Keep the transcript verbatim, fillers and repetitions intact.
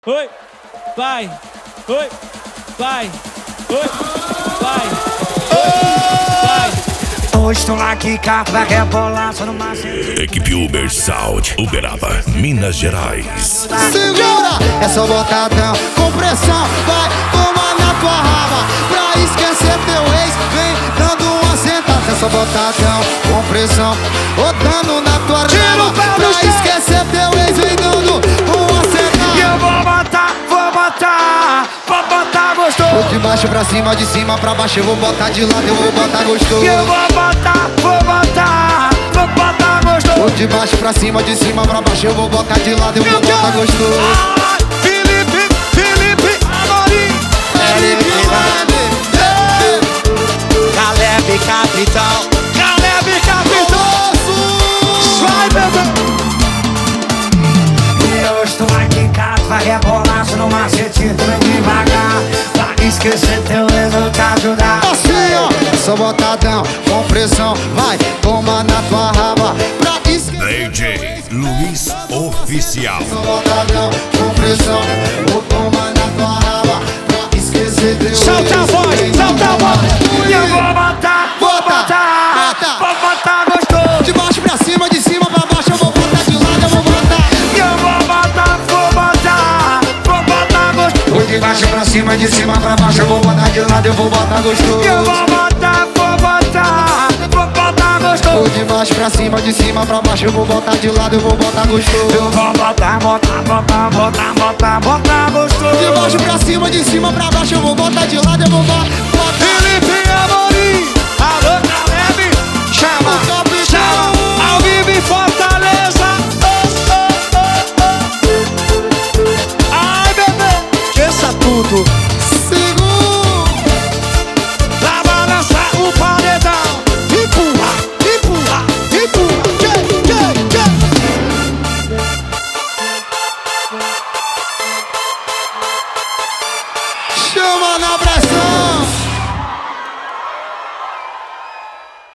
Oi, vai, oi, vai, oi, vai, oi, vai. Hoje estou lá que carro vai rebolar só numa... Equipe Uber Sound, Uberaba, Minas Gerais. Segura! É só botadão com pressão, vai tomar na tua raba. Pra esquecer teu ex, vem dando uma sentada. É só botadão com pressão, rodando na tua raba. Pra esquecer teu ex, vem dando uma sentada. E eu vou botar, vou botar, vou botar gostoso. Vou de baixo pra cima, de cima pra baixo. Eu vou botar de lado, eu vou botar gostoso. E eu vou botar, vou botar, vou botar gostoso. Vou de baixo pra cima, de cima pra baixo. Eu vou botar de lado, eu vou botar gostoso. Ah, Felipe, Felipe Amorim, Felipe Lade, Caleb Capitão, Caleb Capitão. Vai, bebê. E eu estou aqui em casa, vai rebolar só no macete, vem devagar. Pra esquecer teu resultado ajudar. assim, ó, só botadão com pressão, vai, toma na tua raba. Pra esquecer D J Luiz Oficial. só botadão com pressão, vou tomar na tua raba. Pra esquecer teu Solta a voz, ex, solta a voz. vem E eu vou botar, vou Bota, botar, bota. vou botar gostoso. de baixo pra cima, de cima pra baixo. Eu vou botar de lado, eu vou botar. E eu vou botar, vou botar, vou botar gostoso. Vou de baixo pra cima, de cima pra baixo. Eu vou botar de lado, eu vou botar gostoso. E eu vou botar, vou botar, vou botar Vou gostoso. de baixo pra cima, de cima pra baixo. Eu vou botar de lado, eu vou botar gostoso. Eu vou botar, botar, botar, botar, botar, botar gostoso. De baixo pra cima, de cima pra baixo. Eu vou botar de lado, eu vou botar. Felipe Amorim, alô Caleb, chama, O capitão. chama, ao vivo em Fortaleza. Oh, oh, oh, oh. Ai, bebê, esqueça tudo. Segura. Pra balançar o paredão. Empurra, empurra, empurra. Que, que, que. Chama na brasa.